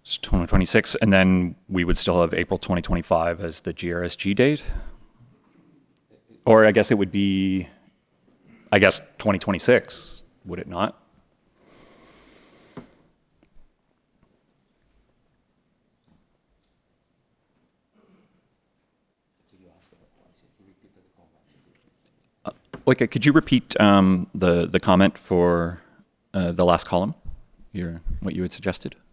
It's 2026, and then we would still have April 2025 as the GRSG date? Or I guess it would be, 2026, would it not? Like, could you repeat the comment for the last column, what you had suggested?